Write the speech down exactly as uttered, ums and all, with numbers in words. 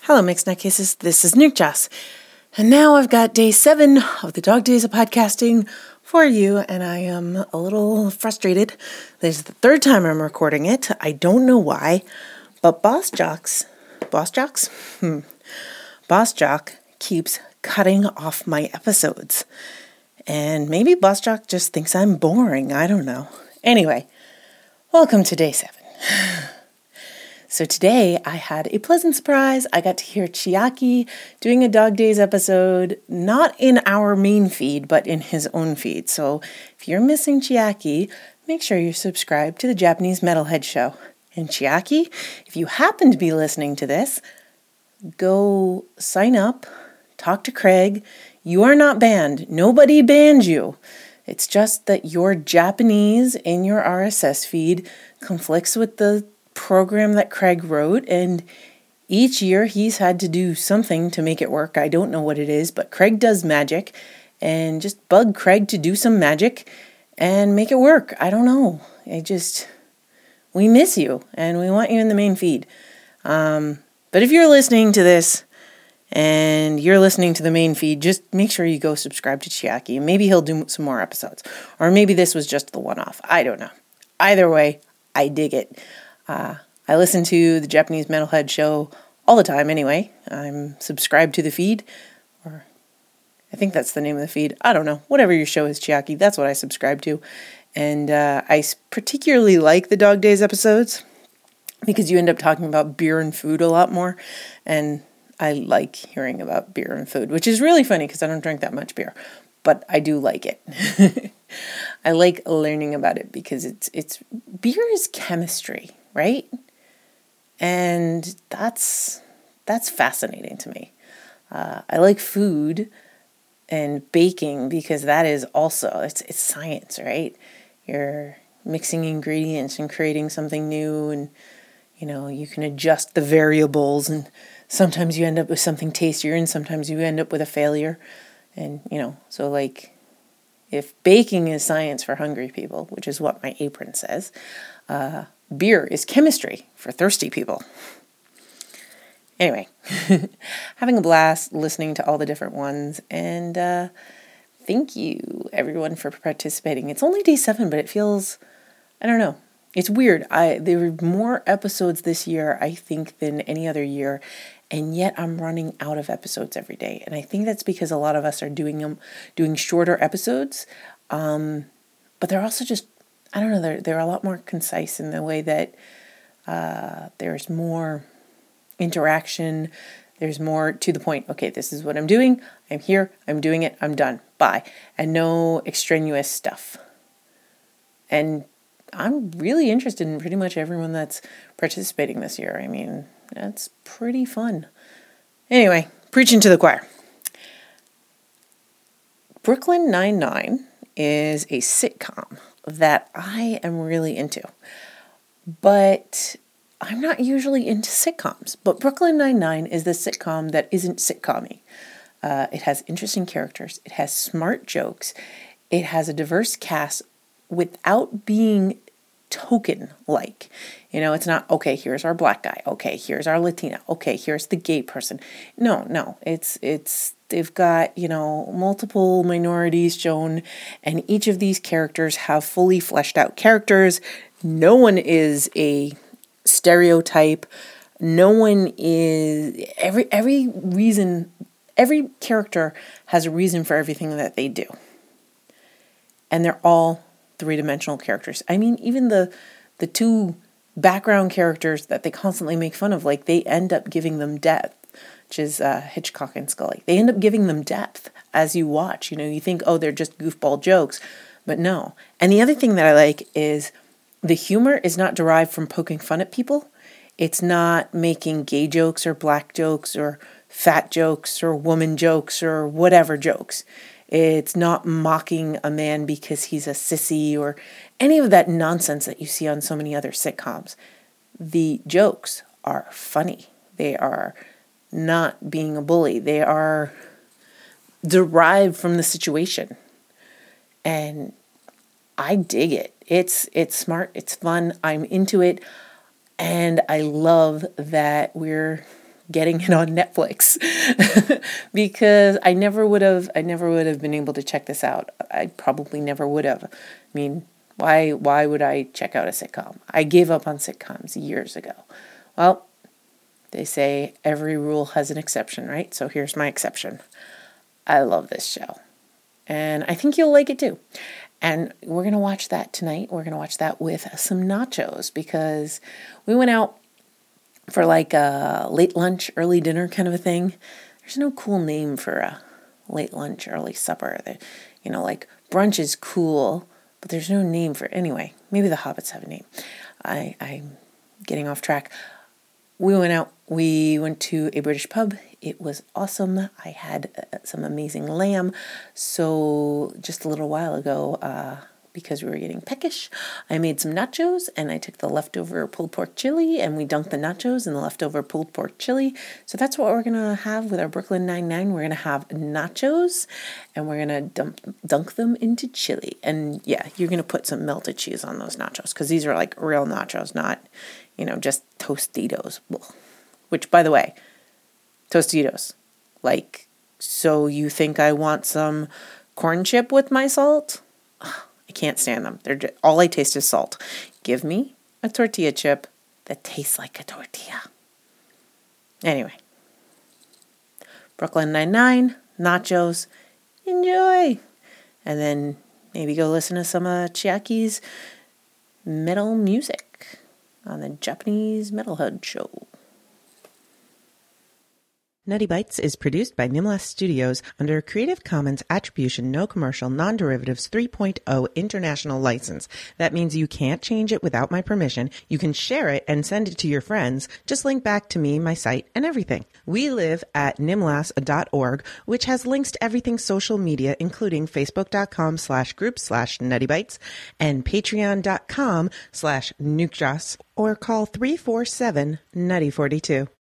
Hello, Mixed Nutcases. This is Nuke Joss. And now I've got day seven of the Dog Days of Podcasting for you, and I am a little frustrated. This is the third time I'm recording it. I don't know why, but Boss Jocks, Boss Jocks? Hmm. Boss Jock keeps cutting off my episodes. And maybe Boss Jock just thinks I'm boring. I don't know. Anyway, welcome to day seven. So today I had a pleasant surprise. I got to hear Chiaki doing a Dog Days episode, not in our main feed, but in his own feed. So if you're missing Chiaki, make sure you're subscribed to the Japanese Metalhead Show. And Chiaki, if you happen to be listening to this, go sign up, talk to Craig. You are not banned. Nobody banned you. It's just that your Japanese in your R S S feed conflicts with the program that Craig wrote, and each year he's had to do something to make it work. I don't know what it is, but Craig does magic, and just bug Craig to do some magic and make it work. I don't know. I just, we miss you, and we want you in the main feed. Um, but if you're listening to this, and you're listening to the main feed, just make sure you go subscribe to Chiaki, and maybe he'll do some more episodes. Or maybe this was just the one-off. I don't know. Either way, I dig it. Uh, I listen to the Japanese Metalhead Show all the time anyway. I'm subscribed to the feed, or I think that's the name of the feed. I don't know. Whatever your show is, Chiaki, that's what I subscribe to. And uh, I particularly like the Dog Days episodes because you end up talking about beer and food a lot more. And I like hearing about beer and food, which is really funny because I don't drink that much beer. But I do like it. I like learning about it because it's it's beer is chemistry, right? And that's that's fascinating to me. Uh, I like food and baking because that is also it's it's science, right? You're mixing ingredients and creating something new, and you know you can adjust the variables, and sometimes you end up with something tastier, and sometimes you end up with a failure. And, you know, so like, if baking is science for hungry people, which is what my apron says, uh, beer is chemistry for thirsty people. Anyway, having a blast listening to all the different ones, and uh, thank you, everyone, for participating. It's only day seven, but it feels, I don't know, it's weird. I there were more episodes this year, I think, than any other year. And yet I'm running out of episodes every day. And I think that's because a lot of us are doing them, doing shorter episodes. Um, but they're also just, I don't know, they're, they're a lot more concise in the way that uh, there's more interaction. There's more to the point. Okay, this is what I'm doing. I'm here. I'm doing it. I'm done. Bye. And no extraneous stuff. And I'm really interested in pretty much everyone that's participating this year. I mean, that's pretty fun. Anyway, preaching to the choir. Brooklyn Nine-Nine is a sitcom that I am really into. But I'm not usually into sitcoms. But Brooklyn Nine-Nine is the sitcom that isn't sitcom-y. Uh, it has interesting characters. It has smart jokes. It has a diverse cast without being token-like. You know, it's not, okay, here's our black guy. Okay, here's our Latina. Okay, here's the gay person. No, no, it's, it's, they've got, you know, multiple minorities shown, and each of these characters have fully fleshed out characters. No one is a stereotype. No one is, every, every reason, every character has a reason for everything that they do. And they're all three-dimensional characters. I mean, even the the two background characters that they constantly make fun of, like, they end up giving them depth, which is uh, Hitchcock and Scully. They end up giving them depth as you watch. You know, you think, oh, they're just goofball jokes, but no. And the other thing that I like is the humor is not derived from poking fun at people. It's not making gay jokes or black jokes or fat jokes or woman jokes or whatever jokes. It's not mocking a man because he's a sissy or any of that nonsense that you see on so many other sitcoms. The jokes are funny. They are not being a bully. They are derived from the situation. And I dig it. It's it's smart. It's fun. I'm into it. And I love that we're getting it on Netflix because I never would have, I never would have been able to check this out. I probably never would have. I mean, why, why would I check out a sitcom? I gave up on sitcoms years ago. Well, they say every rule has an exception, right? So here's my exception. I love this show. And I think you'll like it too. And we're going to watch that tonight. We're going to watch that with some nachos because we went out for like a late lunch, early dinner kind of a thing. There's no cool name for a late lunch, early supper. You know, like brunch is cool, but there's no name for it. Anyway, maybe the Hobbits have a name. I, I'm getting off track. We went out. We went to a British pub. It was awesome. I had uh, some amazing lamb. So just a little while ago, uh, because we were getting peckish, I made some nachos and I took the leftover pulled pork chili and we dunked the nachos in the leftover pulled pork chili. So that's what we're going to have with our Brooklyn Nine-Nine. We're going to have nachos and we're going to dump, dunk them into chili. And yeah, you're going to put some melted cheese on those nachos because these are like real nachos, not, you know, just Tostitos. Which, by the way, Tostitos, like, so you think I want some corn chip with my salt? Ugh, I can't stand them. They're just, all I taste is salt. Give me a tortilla chip that tastes like a tortilla. Anyway, Brooklyn Nine-Nine, nachos, enjoy. And then maybe go listen to some of Chiaki's metal music on the Japanese Metalhead Show. Nutty Bites is produced by Nimlas Studios under a Creative Commons Attribution No Commercial Non-Derivatives three point oh International License. That means you can't change it without my permission. You can share it and send it to your friends. Just link back to me, my site, and everything. We live at nimlas dot org, which has links to everything social media, including facebook.com slash group slash nuttybites and patreon.com slash nukejoss, or call three four seven nutty forty-two.